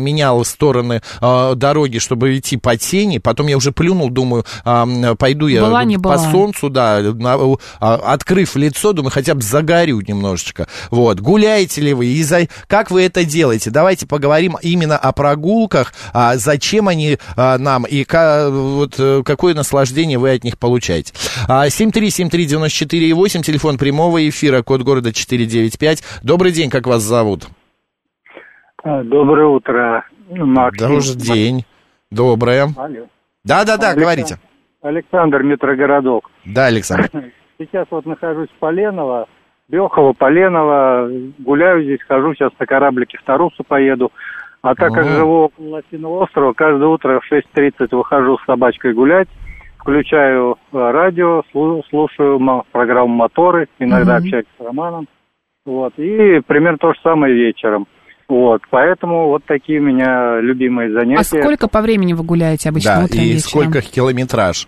менял стороны э, дороги, чтобы идти по тени. Потом я уже плюнул, думаю, э, пойду я была, не по была. солнцу, да, на, э, открыв лицо, думаю, хотя бы загорю немножечко. Вот. Гуляете ли вы? И за... Как вы это делаете? Давайте поговорим именно о прогулках, а зачем они а, нам и ка, вот, какое наслаждение вы от них получаете. семь три семь три девять четыре восемь, телефон прямого эфира, код города четыреста девяносто пять. Добрый день, как вас зовут? Доброе утро, Максим. Добрый день. Доброе. Алло. Да-да-да, Александр, говорите. Александр, Метрогородок. Да, Александр. Сейчас вот нахожусь в Поленово, Бехово, Поленово, гуляю здесь, хожу, сейчас на кораблике в Тарусу поеду. А так как живу около Лосиного острова, каждое утро в шесть тридцать выхожу с собачкой гулять, включаю радио, слушаю программу «Моторы», иногда mm-hmm. общаюсь с Романом. Вот, и примерно то же самое вечером. Вот, поэтому вот такие у меня любимые занятия. А сколько по времени вы гуляете обычно да, утром, и вечером? сколько километраж?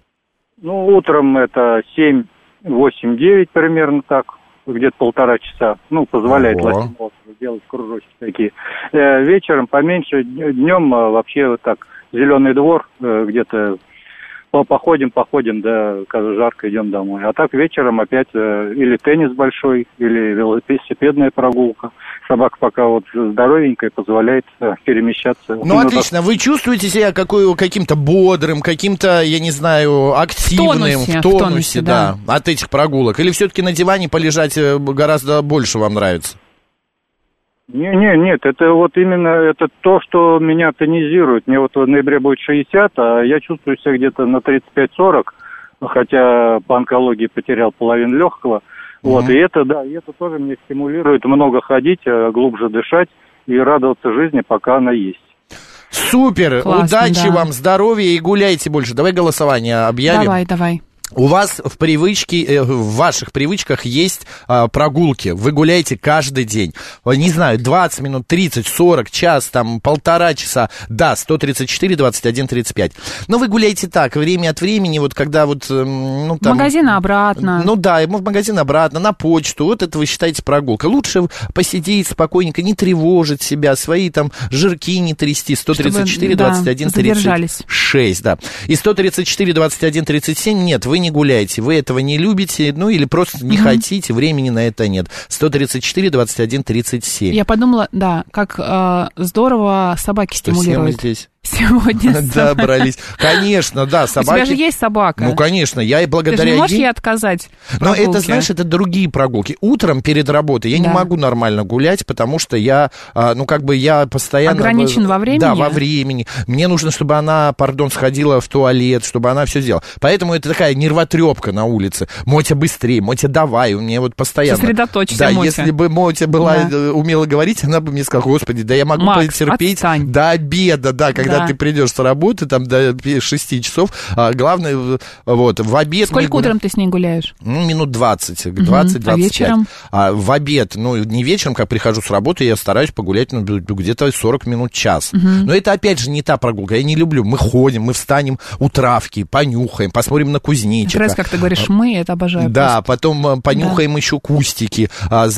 Ну, утром это семь, восемь, девять примерно так. Где-то полтора часа, ну, позволяет Лосиный остров делать кружочки такие. Э, вечером поменьше, днем э, вообще вот так, Зеленый двор, э, где-то походим, походим, да, когда жарко, идем домой. А так вечером опять э, или теннис большой, или велосипедная прогулка. Собака пока вот здоровенькая, позволяет э, перемещаться. Ну, ну отлично. Вы чувствуете себя какой, каким-то бодрым, каким-то, я не знаю, активным, в тонусе, в тонусе, в тонусе да, да, от этих прогулок? Или все-таки на диване полежать гораздо больше вам нравится? Не, не, нет, это вот именно это то, что меня тонизирует. Мне вот в ноябре будет шестьдесят, а я чувствую себя где-то на тридцать пять сорок, хотя по онкологии потерял половину легкого. Mm-hmm. Вот, и это, да, и это тоже мне стимулирует много ходить, глубже дышать и радоваться жизни, пока она есть. Супер! Классно, удачи да. вам, здоровья и гуляйте больше. Давай голосование объявим. Давай, давай. У вас в привычке, в ваших привычках есть а, прогулки. Вы гуляете каждый день. Не знаю, двадцать минут, тридцать, сорок, час, там, полтора часа. Да, сто тридцать четыре, двадцать один, тридцать пять. Но вы гуляете так, время от времени, вот когда вот... Ну, там, в магазин обратно. Ну да, в магазин обратно, на почту. Вот это вы считаете прогулка. Лучше посидеть спокойненько, не тревожить себя, свои там жирки не трясти. сто тридцать четыре, двадцать один, тридцать шесть, да. И сто тридцать четыре, двадцать один, тридцать семь, нет, вы не гуляете, вы этого не любите, ну или просто не mm-hmm. хотите, времени на это нет. сто тридцать четыре, двадцать один, тридцать семь. Я подумала, да, как э, здорово собаки стимулируют. Все мы здесь. Сегодня да, брались. Конечно, да, собаки. У тебя же есть собака. Ну, конечно, я и благодаря Ты же не можешь ей... ей отказать в Но это, знаешь, это другие прогулки. Утром перед работой я да. не могу нормально гулять, потому что я, ну, как бы я постоянно... Ограничен во времени? Да, во времени. Мне нужно, чтобы она, пардон, сходила в туалет, чтобы она все сделала. Поэтому это такая нервотрепка на улице. Мотя быстрее, Мотя давай. У меня вот постоянно... Сосредоточься, да, Мотя. Если бы Мотя была, да. умела говорить, она бы мне сказала, господи, да я могу Макс, потерпеть отстань. до обеда, да, когда да. ты придешь с работы, работы там до шести часов, а главное, вот, в обед... Сколько гуля... утром ты с ней гуляешь? Ну, минут двадцать, двадцать, двадцать пять. А вечером? А в обед, ну, не вечером, как прихожу с работы, я стараюсь погулять, ну, где-то сорок минут, час. Угу. Но это, опять же, не та прогулка, я не люблю. Мы ходим, мы встанем у травки, понюхаем, посмотрим на кузнечика. Как раз, как ты говоришь, мы, это обожаю. Да, просто. потом понюхаем да. еще кустики,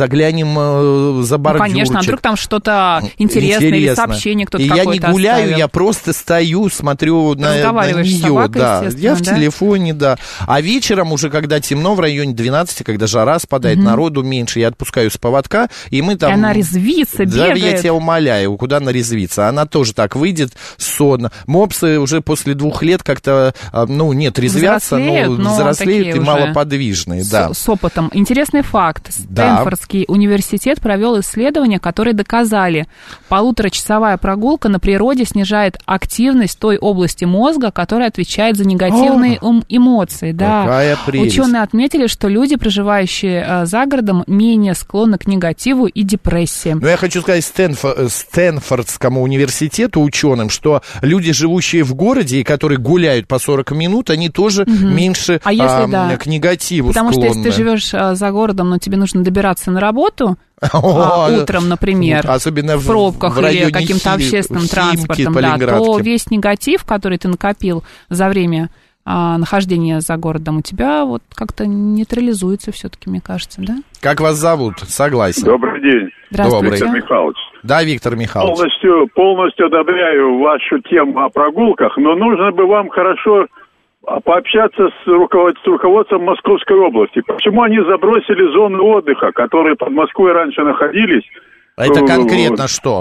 заглянем за бордюрчик. Ну, конечно, а вдруг там что-то интересное или сообщение кто-то и какое-то я не гуляю, оставил. Я просто стою, смотрю на, на нее, собакой, да. Я в да? телефоне, да. А вечером уже, когда темно, в районе двенадцати, когда жара спадает, угу. народу меньше, я отпускаю с поводка, и мы там... И она резвится, да, бегает. Я тебя умоляю, куда она резвится? Она тоже так выйдет сонно. Мопсы уже после двух лет как-то, ну, нет, резвятся, взрослеют, но взрослеют и малоподвижные, с, да. С опытом. Интересный факт. Стэнфордский да. университет провел исследования, которые доказали, полуторачасовая прогулка на природе снижает активность той области мозга, которая отвечает за негативные О, эмоции. Да. Какая прелесть. Ученые отметили, что люди, проживающие э, за городом, менее склонны к негативу и депрессии. Но я хочу сказать Стэнфор- Стэнфордскому университету, ученым, что люди, живущие в городе и которые гуляют по сорок минут, они тоже угу. меньше а если, а, да. к негативу Потому склонны. Потому что если ты живешь а, за городом, но тебе нужно добираться на работу, а, утром, например, особенно в пробках в или каким-то Хи... общественным Химки, транспортом, да, то весь негатив, который ты накопил за время а, нахождения за городом, у тебя вот как-то нейтрализуется все-таки, мне кажется, да? Как вас зовут? Согласен. Добрый день. Здравствуйте. Виктор Михайлович. Да, Виктор Михайлович. Полностью, полностью одобряю вашу тему о прогулках, но нужно бы вам хорошо пообщаться с, руковод... с руководством Московской области. Почему они забросили зоны отдыха, которые под Москвой раньше находились? Это конкретно что?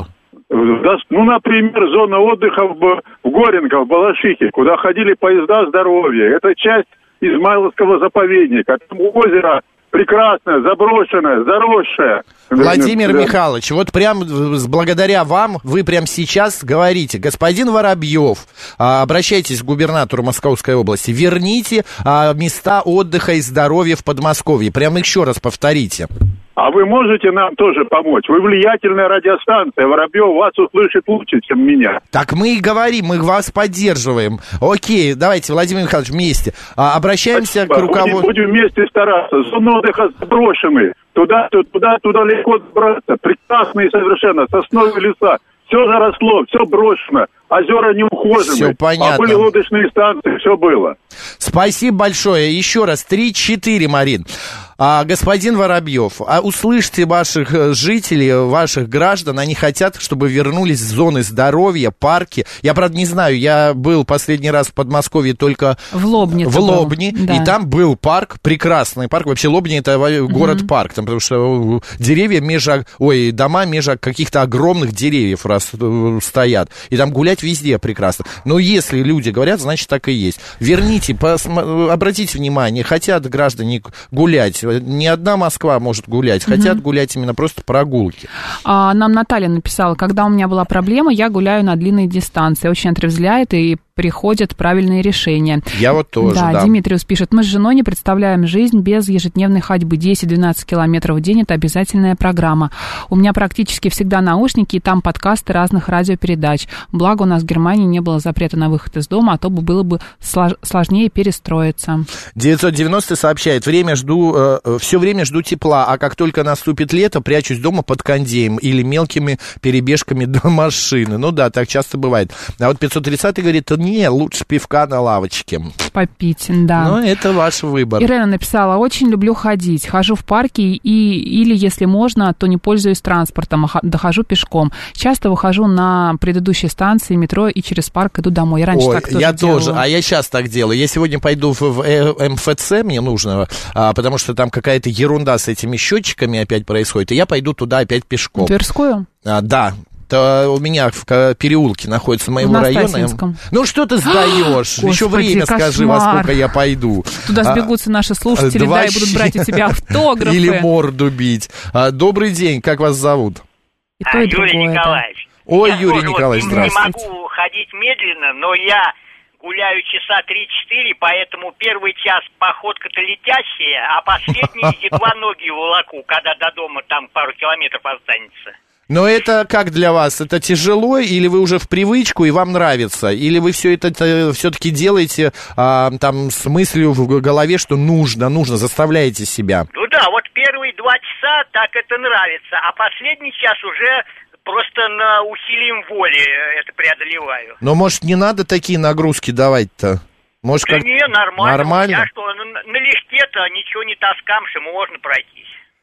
Ну, например, зона отдыха в, в Горенко, в Балашихе, куда ходили поезда здоровья. Это часть Измайловского заповедника. Там озеро прекрасное, заброшенное, заросшее. Владимир да. Михайлович, вот прям благодаря вам, вы прямо сейчас говорите, господин Воробьев, обращайтесь к губернатору Московской области, верните места отдыха и здоровья в Подмосковье. Прям еще раз повторите. А вы можете нам тоже помочь? Вы влиятельная радиостанция. Воробьев вас услышит лучше, чем меня. Так мы и говорим, мы вас поддерживаем. Окей, давайте, Владимир Михайлович, вместе. А, обращаемся Спасибо. к руководству. Будем, будем вместе стараться. Зоны отдыха заброшены. Туда, туда, туда легко добраться. Прекрасные совершенно сосновые леса. Все заросло, все брошено. Озера не ухожены. Все понятно. А были лодочные станции, все было. Спасибо большое. Еще раз, три-четыре, Марин. А, господин Воробьев, а услышьте ваших жителей, ваших граждан, они хотят, чтобы вернулись зоны здоровья, парки. Я, правда, не знаю, я был последний раз в Подмосковье только в Лобне, в Лобне да. И там был парк, прекрасный парк. Вообще Лобни — это город-парк, там, потому что деревья межа, ой, дома межа каких-то огромных деревьев раз стоят, и там гулять везде прекрасно. Но если люди говорят, значит, так и есть. Верните, посма- обратите внимание, хотят граждане гулять. Не одна Москва может гулять, хотят угу. гулять именно просто прогулки. А, нам Наталья написала, когда у меня была проблема, я гуляю на длинной дистанции. Очень отрезвляет и приходят правильные решения. Я вот тоже, да. Да, Димитриус пишет, мы с женой не представляем жизнь без ежедневной ходьбы. десять-двенадцать километров в день – это обязательная программа. У меня практически всегда наушники, и там подкасты разных радиопередач. Благо у нас в Германии не было запрета на выход из дома, а то бы было бы сложнее перестроиться. девятьсот девяносто сообщает, время жду, э, все время жду тепла, а как только наступит лето, прячусь дома под кондеем или мелкими перебежками до машины. Ну да, так часто бывает. А вот пятьсот тридцатый говорит, не, лучше пивка на лавочке. Попить, да. Ну, это ваш выбор. Ирена написала, очень люблю ходить. Хожу в парке и, или, если можно, то не пользуюсь транспортом, а дохожу пешком. Часто выхожу на предыдущей станции метро и через парк иду домой. Я раньше Ой, так тоже я делала. тоже, а я сейчас так делаю. Я сегодня пойду в, в эм эф цэ, мне нужно, а, потому что там какая-то ерунда с этими счетчиками опять происходит, и я пойду туда опять пешком. В Тверскую? А, да. То у меня в переулке находится моего района. Ну, что ты сдаешь? Господи, еще время кошмар. Скажи, во сколько я пойду. Туда сбегутся наши слушатели, да, и будут брать у тебя автографы. Или морду бить. А, добрый день, как вас зовут? И то, и Юрий другое, Николаевич. Ой, я Юрий Николаевич, вот здравствуйте. Не могу ходить медленно, но я гуляю часа три-четыре, поэтому первый час походка-то летящая, а последний едва ноги волоку, когда до дома там пару километров останется. Но это как для вас? Это тяжело, или вы уже в привычку, и вам нравится? Или вы все это, это все-таки делаете а, там с мыслью в голове, что нужно, нужно, заставляете себя? Ну да, вот первые два часа так это нравится, а последний час уже просто на усилием воли это преодолеваю. Но, может, не надо такие нагрузки давать-то? Может, да как... не, нормально. Нормально? Я что, налегке-то ничего не таскамши, можно пройтись.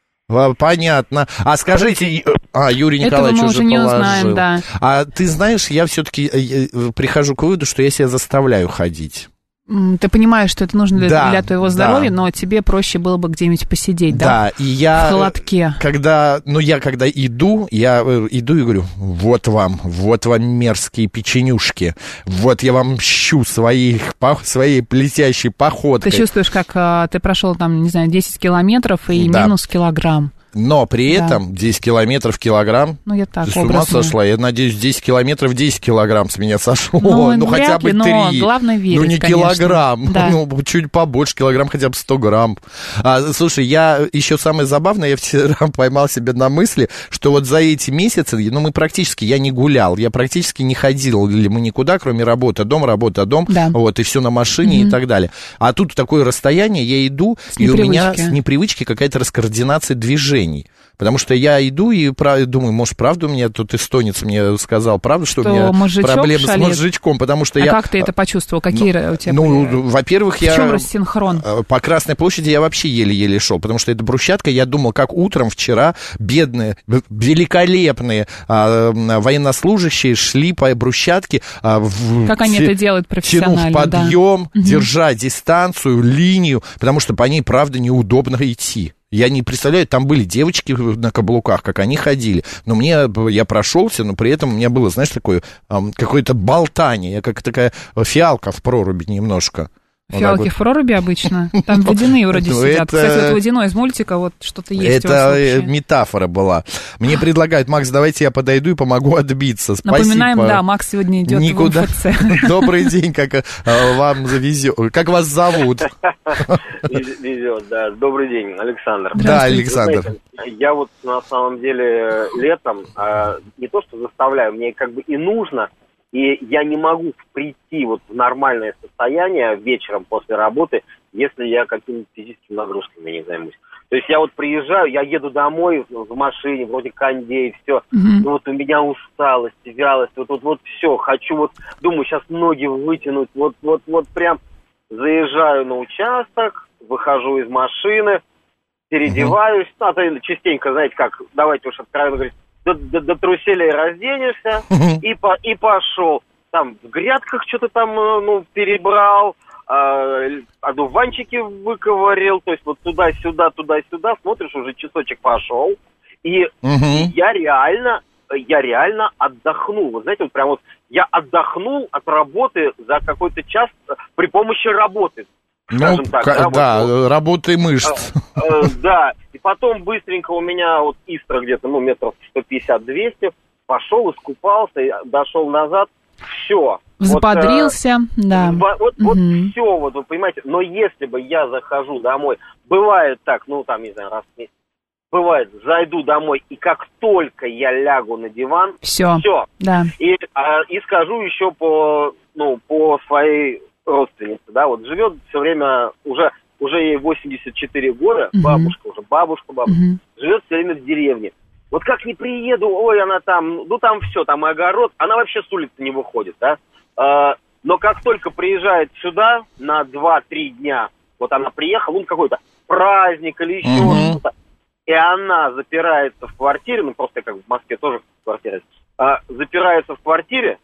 Понятно. А скажите, а, Юрий Николаевич уже, уже не положил. Узнаем, да. А ты знаешь, я все-таки прихожу к выводу, что я себя заставляю ходить. Ты понимаешь, что это нужно для, да, для твоего здоровья, да. Но тебе проще было бы где-нибудь посидеть, да? Да, и я... В холодке. Когда, ну, я когда иду, я иду и говорю, вот вам, вот вам мерзкие печенюшки, вот я вам мщу своей, своей летящей походкой. Ты чувствуешь, как а, ты прошел там, не знаю, десять километров и да. минус килограмм. Но при да. этом десять километров килограмм. Ну, я так, ты с ума сошла? Я надеюсь, десять километров десять килограмм с меня сошло. Ну, ну хотя бы три. Но главное верить, ну, не конечно. Килограмм. Да. Ну, чуть побольше, килограмм хотя бы сто грамм. А, слушай, я еще самое забавное, я вчера поймал себя на мысли, что вот за эти месяцы, ну, мы практически, я не гулял, я практически не ходил, или мы никуда, кроме работы, дом, работа, дом, да. вот, и все на машине mm-hmm. и так далее. А тут такое расстояние, я иду, с и у меня с непривычки какая-то раскоординация движений. Потому что я иду и думаю, может, правда у меня тут эстонец мне сказал, правда, что, что у меня проблемы шалит? С мозжечком, потому что а я... как ты это почувствовал? Какие ну, у тебя Ну, были... во-первых, в я... В чем рассинхрон? По Красной площади я вообще еле-еле шел, потому что это брусчатка, я думал, как утром вчера бедные, великолепные а, военнослужащие шли по брусчатке. А, в... Как они Те... это делают профессионально? Тянув подъем, да. держа угу. дистанцию, линию, потому что по ней, правда, неудобно идти. Я не представляю, там были девочки на каблуках, как они ходили. Но мне, я прошелся, но при этом у меня было, знаешь, такое, какое-то болтание. Я как такая фиалка в проруби немножко. Фиалки вот в проруби обычно? Там водяные вроде ну, сидят. Это... Кстати, вот водяной из мультика, вот что-то есть это у вас вообще. Метафора была. Мне предлагают, Макс, давайте я подойду и помогу отбиться. Спасибо. Напоминаем, да, Макс сегодня идет Никуда. в МФЦ. Добрый день, как вам завезет. Как вас зовут? Везет, да. Добрый день, Александр. Да, Александр. Знаете, я вот на самом деле летом не то что заставляю, мне как бы и нужно, и я не могу прийти вот в нормальное состояние вечером после работы, если я какими-то физическими нагрузками не займусь. То есть я вот приезжаю, я еду домой в машине, вроде кондей, все. Mm-hmm. Ну вот у меня усталость, вялость, вот вот вот все. Хочу вот, думаю, сейчас ноги вытянуть, вот вот вот прям заезжаю на участок, выхожу из машины, переодеваюсь, mm-hmm. ну, частенько, знаете как, давайте уж откровенно говорить, До, до, до труселей разденешься uh-huh. и, по, и пошел. Там в грядках что-то там ну, перебрал, э, одуванчики выковырил, то есть вот туда-сюда, туда-сюда, смотришь, уже часочек пошел, и, uh-huh. и я реально, я реально отдохнул. Вы знаете, вот прям вот я отдохнул от работы за какой-то час при помощи работы. Ну, так, к- да, да вот, работы мышц. Э, э, да, и потом быстренько у меня вот Истра где-то, ну, метров сто пятьдесят - двести, пошел, искупался, дошел назад, все. Взбодрился, вот, э, да. Вот, вот, угу. вот все, вот вы понимаете, но если бы я захожу домой, бывает так, ну, там, не знаю, раз в месяц, бывает, зайду домой, и как только я лягу на диван, все, все. Да. И, а, и скажу еще по, ну, по своей родственница, да, вот живет все время, уже, уже ей восемьдесят четыре года, uh-huh. бабушка уже, бабушка, бабушка, uh-huh. живет все время в деревне. Вот как не приеду, ой, она там, ну там все, там огород, она вообще с улицы не выходит, да, а, но как только приезжает сюда на два-три дня, вот она приехала, ну какой-то праздник или еще uh-huh. что-то, и она запирается в квартире, ну просто как в Москве тоже в квартире, а, запирается в квартире,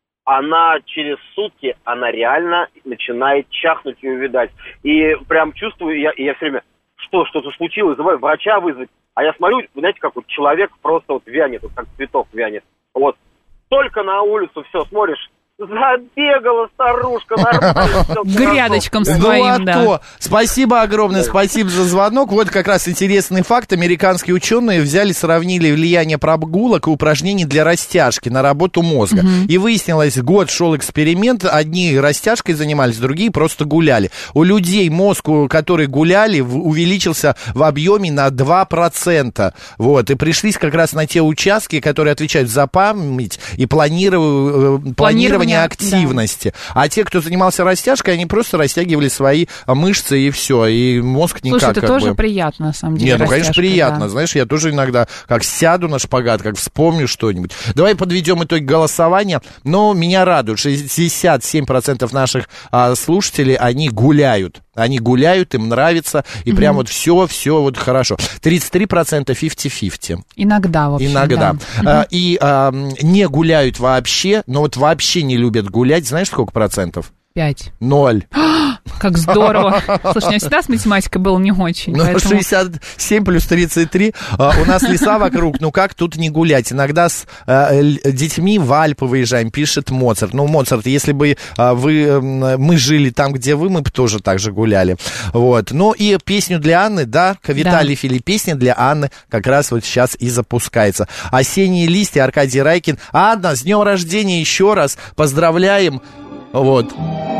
она через сутки, она реально начинает чахнуть и увядать. И прям чувствую, я, я все время, что, что-то случилось, давай врача вызвать. А я смотрю, вы знаете, как вот человек просто вот вянет, вот как цветок вянет. Вот, только на улицу все смотришь, забегала старушка, нормально. Грядочком своим, да. Ну, а то. Спасибо огромное, спасибо за звонок. Вот как раз интересный факт. Американские ученые взяли, сравнили влияние прогулок и упражнений для растяжки на работу мозга. Угу. И выяснилось, год шел эксперимент. Одни растяжкой занимались, другие просто гуляли. У людей мозг, которые гуляли, увеличился в объеме на два процента. Вот. И пришлись как раз на те участки, которые отвечают за память и планирование, планирование активности. Да. А те, кто занимался растяжкой, они просто растягивали свои мышцы и все, и мозг никак. Слушай, это как тоже бы... приятно, на самом деле. Нет, ну, конечно, приятно. Да. Знаешь, я тоже иногда как сяду на шпагат, как вспомню что-нибудь. Давай подведем итог голосования. Но меня радует, шестьдесят семь процентов наших а, слушателей, они гуляют. Они гуляют, им нравится, и mm-hmm. прям вот все, все вот хорошо. тридцать три процента пятьдесят на пятьдесят. Иногда, в общем, Иногда. Да. А, и а, не гуляют вообще, но вот вообще не любят гулять. Знаешь, сколько процентов? Пять. Ноль. Как здорово. Слушай, у меня всегда с математикой было не очень. Ну, поэтому... шестьдесят семь плюс тридцать три. А, у нас леса вокруг, ну как тут не гулять? Иногда с а, детьми в Альпы выезжаем, пишет Моцарт. Ну, Моцарт, если бы а, вы, мы жили там, где вы, мы бы тоже так же гуляли. Вот. Ну и песню для Анны, да, Виталий да. Филипп, песня для Анны как раз вот сейчас и запускается. «Осенние листья», Аркадий Райкин. Анна, с днем рождения еще раз. Поздравляем. Вот.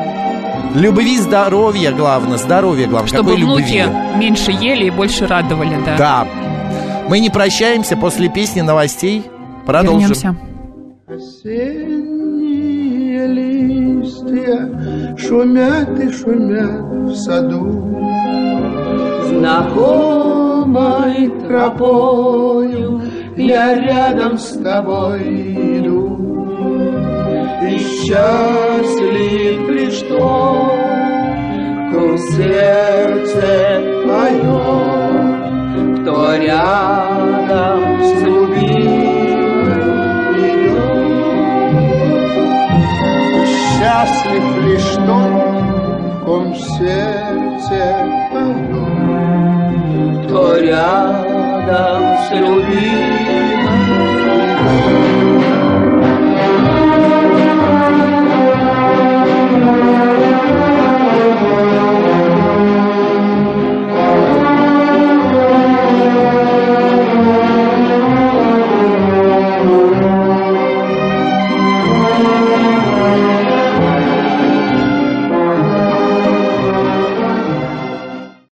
Любви, здоровья, главное, здоровья, главное. Чтобы Какой внуки любви? меньше ели и больше радовали, да. Да. Мы не прощаемся, после песни новостей продолжим. Вернемся. Осенние листья шумят и шумят в саду. Знакомые знакомой тропою я рядом с тобой иду. И счастлив лишь тот, кто в сердце поет, кто рядом с любимой идет. Счастлив лишь тот, ком в сердце поет, кто рядом с любимой.